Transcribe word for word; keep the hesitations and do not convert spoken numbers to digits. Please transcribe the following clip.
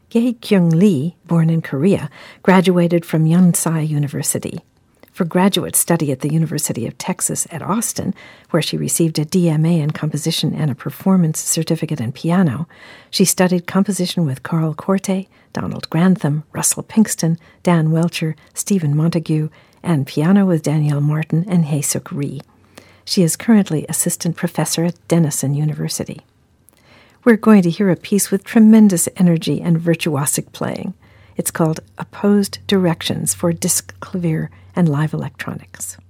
Ye Kyung Lee, born in Korea, graduated from Yonsei University. For graduate study at the University of Texas at Austin, where she received a D M A in composition and a performance certificate in piano, she studied composition with Carl Corte, Donald Grantham, Russell Pinkston, Dan Welcher, Stephen Montague, and piano with Danielle Martin and Hae-Suk Ri. She is currently assistant professor at Denison University. We're going to hear a piece with tremendous energy and virtuosic playing. It's called Opposed Directions for Disc Clavier and Live Electronics.